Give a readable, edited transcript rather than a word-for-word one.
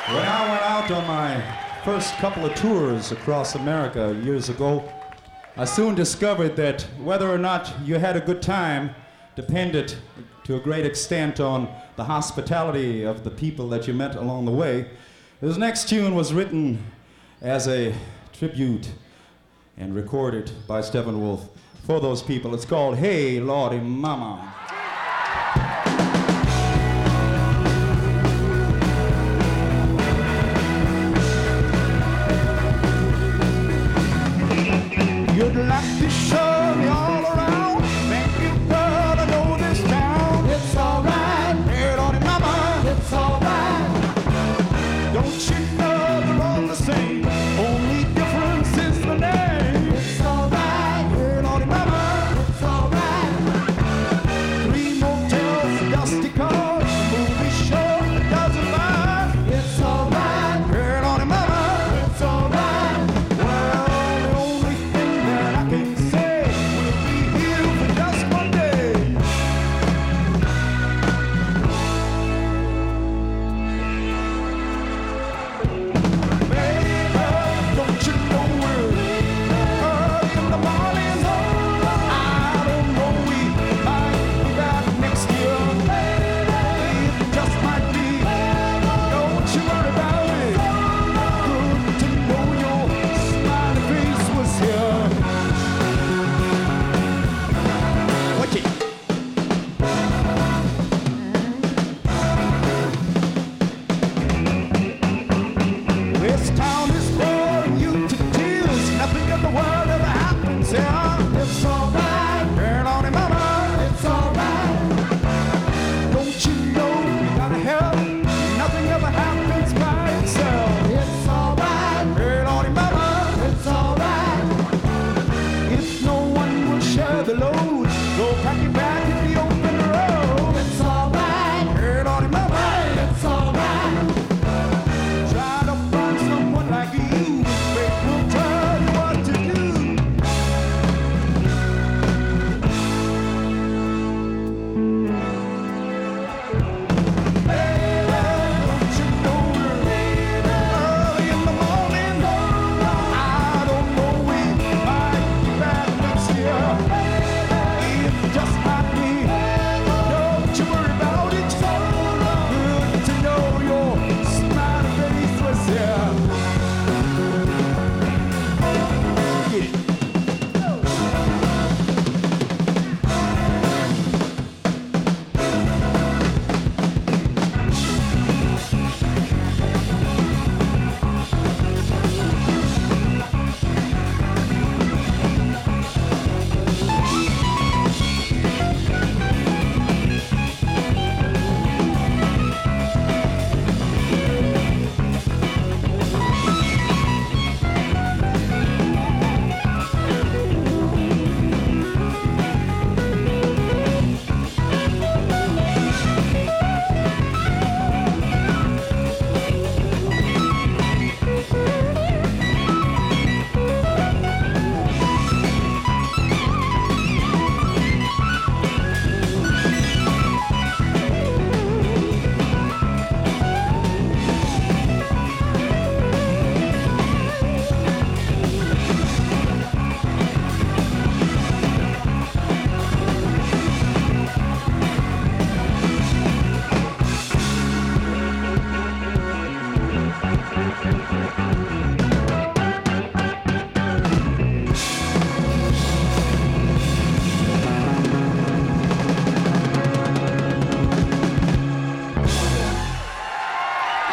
When I went out on my first couple of tours across America years ago, I soon discovered that whether or not you had a good time depended to a great extent on the hospitality of the people that you met along the way. This next tune was written as a tribute and recorded by Steppenwolf for those people. It's called Hey Lordy Mama.